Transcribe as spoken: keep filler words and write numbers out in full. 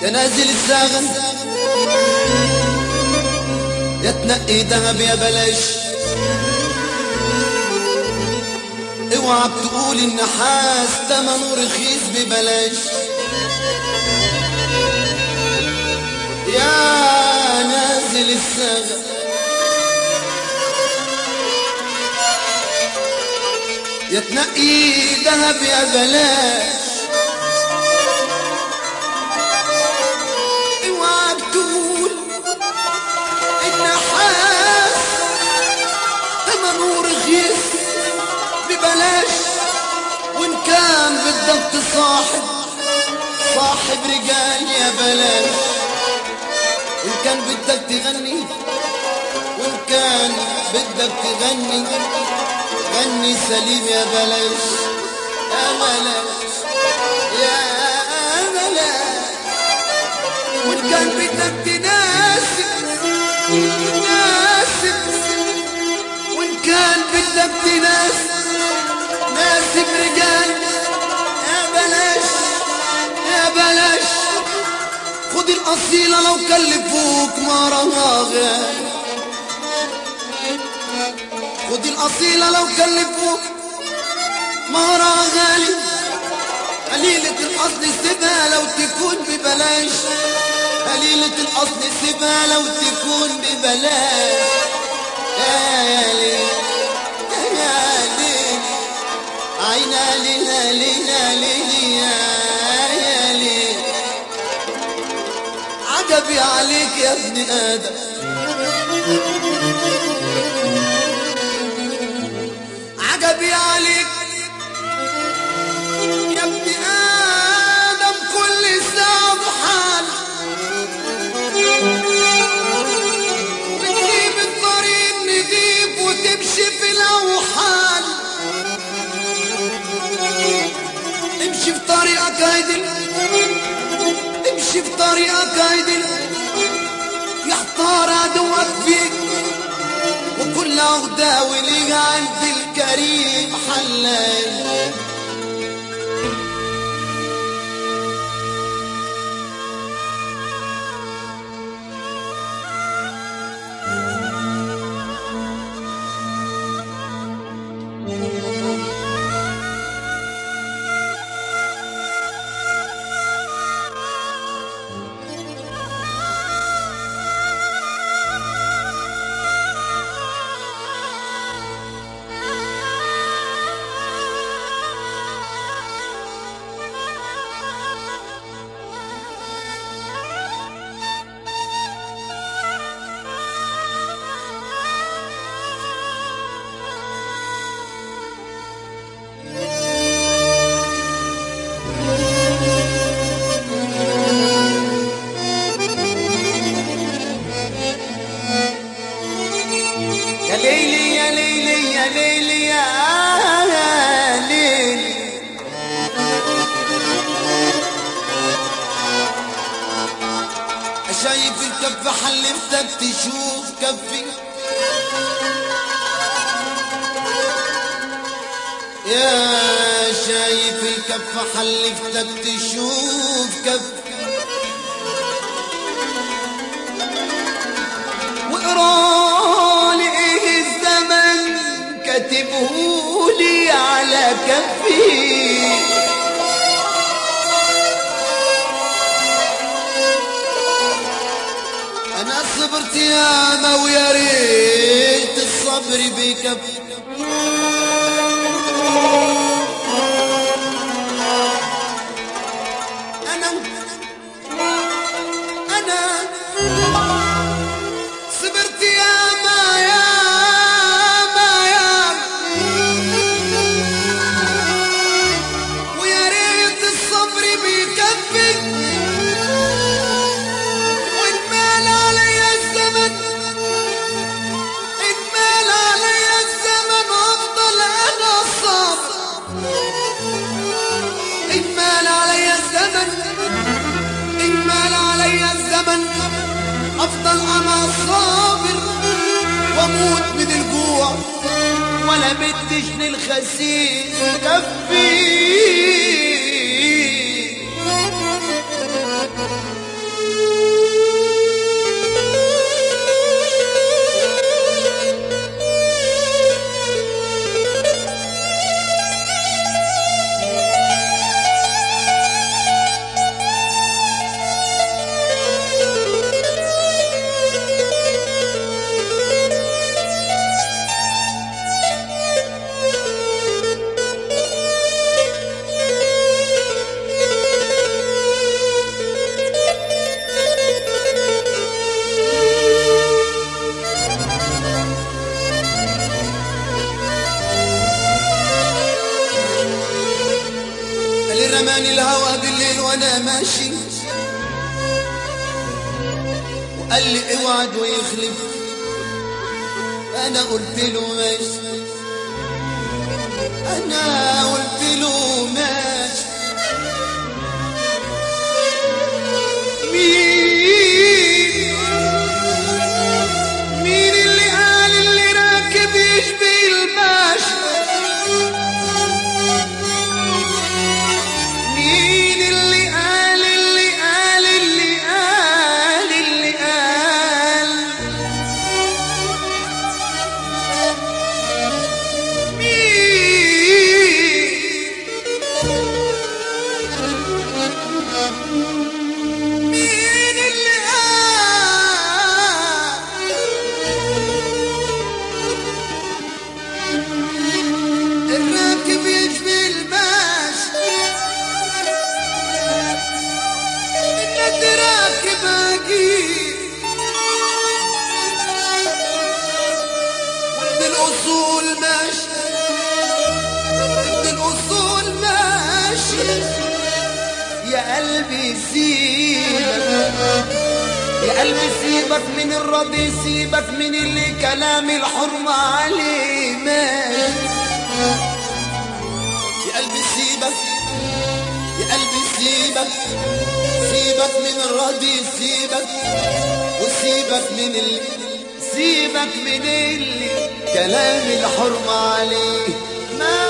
نازل الزاغن يا تنقي دهب يا بلاش، اوعى بتقول النحاس تمنه رخيص ببلاش. يا نازل الزاغن يا تنقي دهب يا بلاش، اوعى بتقول النحاس تمنه رخيص ببلاش. وان كان بدك تصاحب صاحب رجال يا بلاش، وان كان بدك تغني وان كان بدك تغني غني سليم يا بلاش يا بلاش يا بلاش. وان كان بدك تناسب ناسب، وان كان بدك تناسب ناسب رجال يا بلاش يا بلاش. خد الأصيلة لو كلفوك مهرها غالي، خد الأصيلة لو كلفوك مهرها غالي. قليلة الأصل سيبها لو تكون ببلاش، قليلة الأصل سيبها لو تكون ببلاش. يا ليل يا ليل عينا لينا لينا لينا يا ليل. عجبي عليك يا ابن آدم، عجبي عليك يا ابن آدم. كل ساعة بحال بتسيب الطريق نضيف وتمشي في الأوحال. امشي في طريقك عدل، امشي في طريقك عدل، يحتار عدوك فيك وكل عهدة وليها عند الكريم حلال. يا ليلي يا ليلي يا ليلي يا ليلي. شايف الكف حلفتك تشوف كفي، يا شايف الكف حلفتك تشوف كفي. واقرالي ايه الزمن كاتبهولي على كفي. انا صبرت ياما ويا ريت الصبر بكفي. انا انا صبرت ياما ياما ياما ويا ريت الصبر بيكفي. وان مال علي الزمن ان مال علي الزمن افضل انا صابر. ان مال علي الزمن ان مال علي الزمن افضل انا صابر. واموت من الجوع ولا بدش للخسيس كفي. رماني الهوى بالليل وانا ماشي وقال لي اوعد ويخلف. انا قلت له ماشي، انا قلت له ماشي. مين مين اللي قال اللي راكب يشبه الماشي؟ مين اللي قال اللي قال اللي قال اللي قال؟ مين اللي قال الراكب يشبه الماشي؟ انك راكب اجيب وابن الاصول ماشي، ابن الاصول ماشي. يا قلبي سيبك، يا قلبي سيبك من الراضي، سيبك من اللي كلام الحرمة عليه ماشي. يا قلبي سيبك، يا قلبي سيبك، سيبك من الراضي، سيبك وسيبك من اللي، سيبك من اللي كلام الحرمة عليه ماشي.